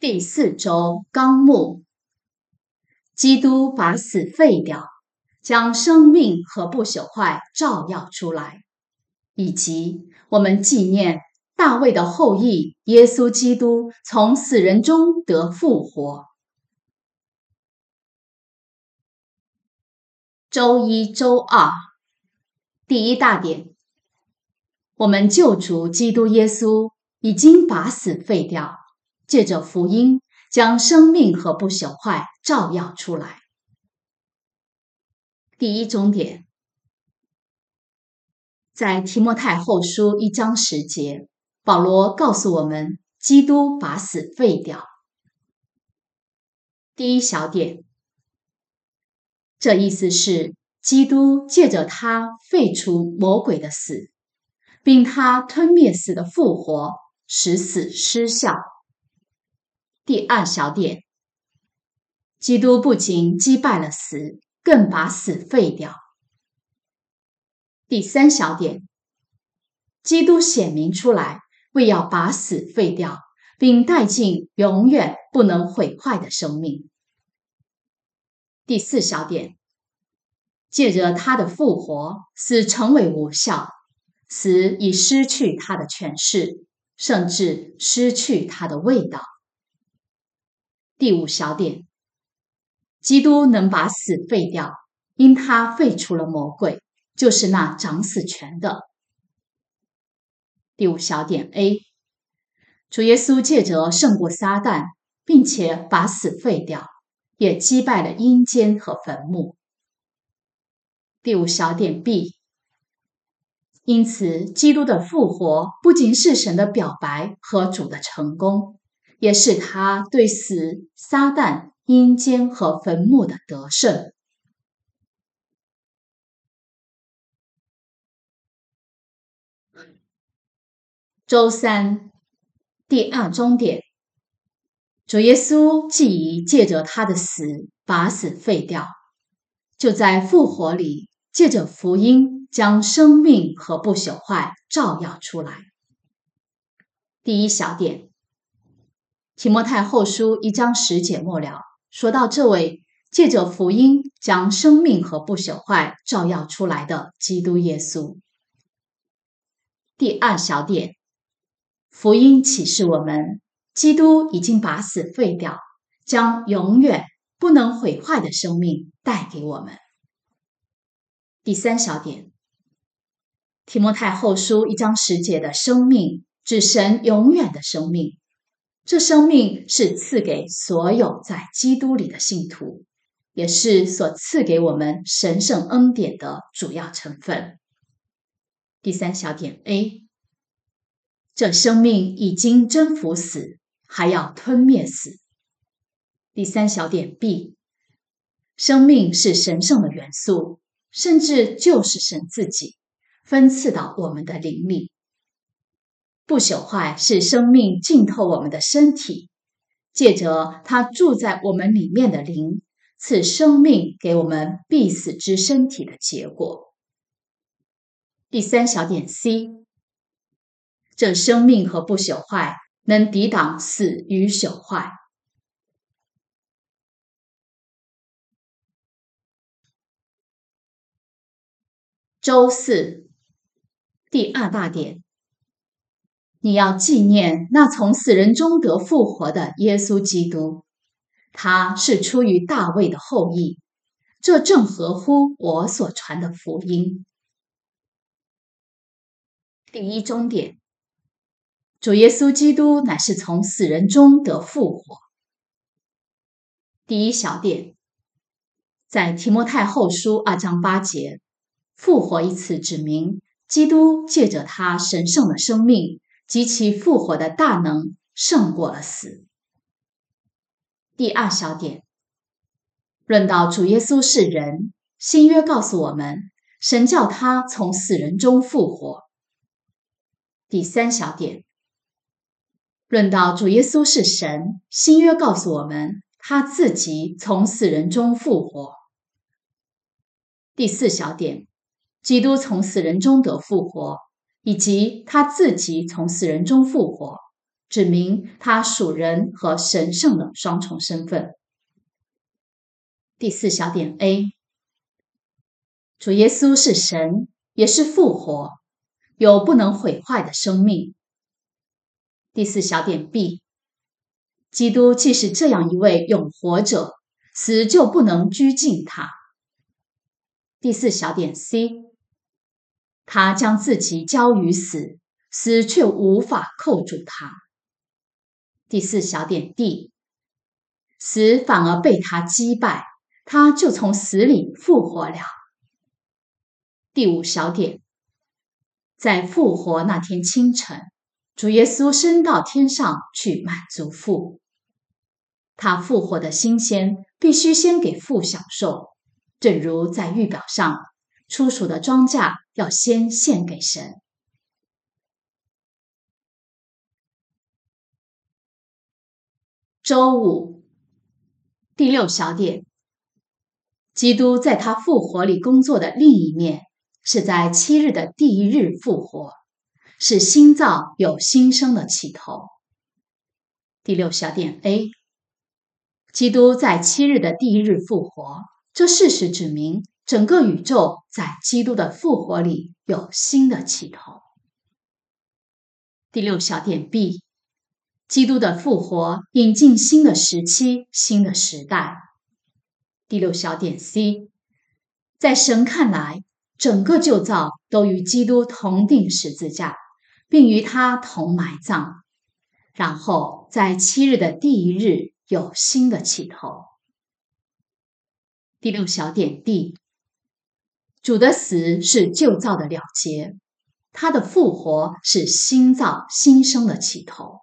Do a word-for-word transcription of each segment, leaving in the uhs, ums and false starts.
第四周纲目：基督把死废掉，将生命和不朽坏照耀出来，以及我们纪念大卫的后裔耶稣基督从死人中得复活。周一、周二，第一大点，我们救主基督耶稣已经把死废掉，借着福音将生命和不朽坏照耀出来。第一中点，在提摩太后书一章十节，保罗告诉我们，基督把死废掉。第一小点，这意思是基督借着他废除魔鬼的死，并他吞灭死的复活，使死失效。第二小点，基督不仅击败了死，更把死废掉。第三小点，基督显明出来，为要把死废掉，并带进永远不能毁坏的生命。第四小点，借着他的复活，死成为无效，死已失去他的权势，甚至失去他的味道。第五小点，基督能把死废掉，因他废除了魔鬼，就是那掌死权的。第五小点 A， 主耶稣借着胜过撒旦，并且把死废掉，也击败了阴间和坟墓。第五小点 B， 因此基督的复活不仅是神的表白和主的成功，也是他对死、撒旦、阴间和坟墓的得胜。周三，第二中点，主耶稣既已借着他的死把死废掉，就在复活里借着福音将生命和不朽坏照耀出来。第一小点，提摩太后书一章十节末了，说到这位借着福音将生命和不朽坏照耀出来的基督耶稣。第二小点，福音启示我们，基督已经把死废掉，将永远不能毁坏的生命带给我们。第三小点，提摩太后书一章十节的生命指神永远的生命，这生命是赐给所有在基督里的信徒，也是所赐给我们神圣恩典的主要成分。第三小点 A， 这生命已经征服死，还要吞灭死。第三小点 B， 生命是神圣的元素，甚至就是神自己，分赐到我们的灵里。不朽坏是生命浸透我们的身体，借着它住在我们里面的灵，赐生命给我们必死之身体的结果。第三小点 C， 这生命和不朽坏能抵挡死与朽坏。周四，第二大点，你要纪念那从死人中得复活的耶稣基督，他是出于大卫的后裔，这正合乎我所传的福音。第一中点，主耶稣基督乃是从死人中得复活。第一小点，在提摩太后书二章八节，复活一词指明基督借着他神圣的生命及其复活的大能胜过了死。第二小点，论到主耶稣是人，新约告诉我们，神叫他从死人中复活。第三小点，论到主耶稣是神，新约告诉我们，他自己从死人中复活。第四小点，基督从死人中得复活，以及他自己从死人中复活， 指明他属人和神圣的双重身份。第四小点 A， 主耶稣是神，也是复活，有不能毁坏的生命。第四小点 B， 基督既是这样一位永活者，死就不能拘禁他。第四小点 C， 他将自己交于死，死却无法扣住他。第四小点 D， 死反而被他击败，他就从死里复活了。第五小点，在复活那天清晨，主耶稣升到天上去满足父。他复活的新鲜必须先给父享受，正如在预表上，初熟的庄稼要先献给神。周五，第六小点，基督在他复活里工作的另一面，是在七日的第一日复活，是新造有新生的起头。第六小点 A， 基督在七日的第一日复活，这事实指明整个宇宙在基督的复活里有新的起头。第六小点 B， 基督的复活引进新的时期、新的时代。第六小点 C， 在神看来，整个旧造都与基督同定十字架，并与他同埋葬，然后在七日的第一日有新的起头。第六小点 D， 主的死是旧造的了结，他的复活是新造新生的起头。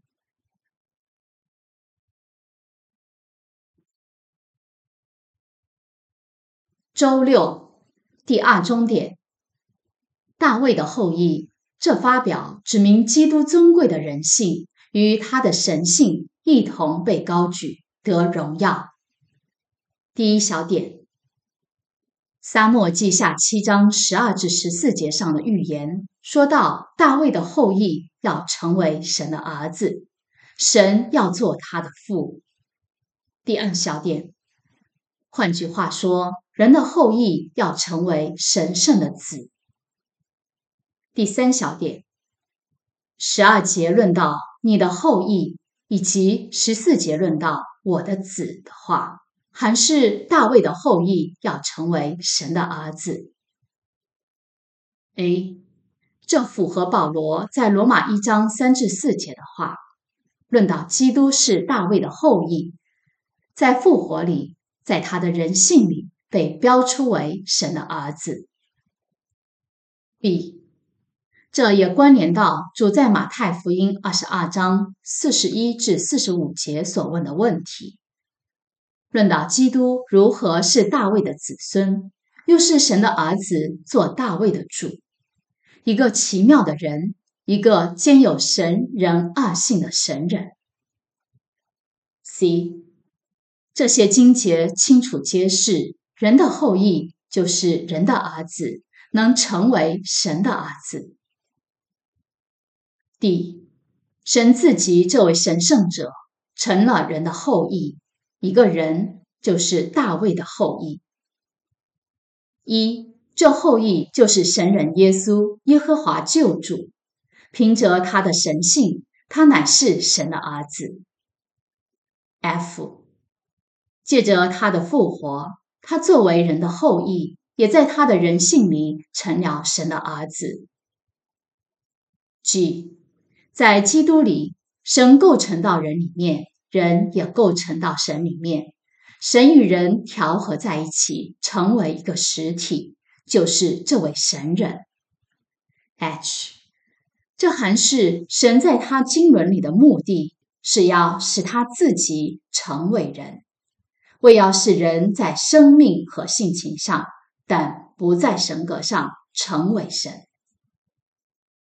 周六，第二中点，大卫的后裔，这发表指明基督尊贵的人性与他的神性一同被高举，得荣耀。第一小点，撒母耳记下七章十二至十四节上的预言说到，大卫的后裔要成为神的儿子，神要做他的父。第二小点，换句话说，人的后裔要成为神圣的子。第三小点，十二节论到你的后裔，以及十四节论到我的子的话，还是大卫的后裔要成为神的儿子。A， 这符合保罗在罗马一章三至四节的话，论到基督是大卫的后裔，在复活里，在他的人性里被标出为神的儿子。B， 这也关联到主在马太福音二十二章四十一至四十五节所问的问题，论到基督如何是大卫的子孙，又是神的儿子，做大卫的主，一个奇妙的人，一个兼有神人二性的神人。C， 这些经节清楚揭示，人的后裔就是人的儿子，能成为神的儿子。D， 神自己这位神圣者成了人的后裔，一个人就是大卫的后裔。一，这后裔就是神人耶稣，耶和华救主，凭着他的神性，他乃是神的儿子。F， 借着他的复活，他作为人的后裔，也在他的人性里成了神的儿子。G， 在基督里，神构成到人里面，人也构成到神里面，神与人调和在一起，成为一个实体，就是这位神人。H， 这还是神在他经纶里的目的，是要使他自己成为人，为要使人在生命和性情上，但不在神格上成为神。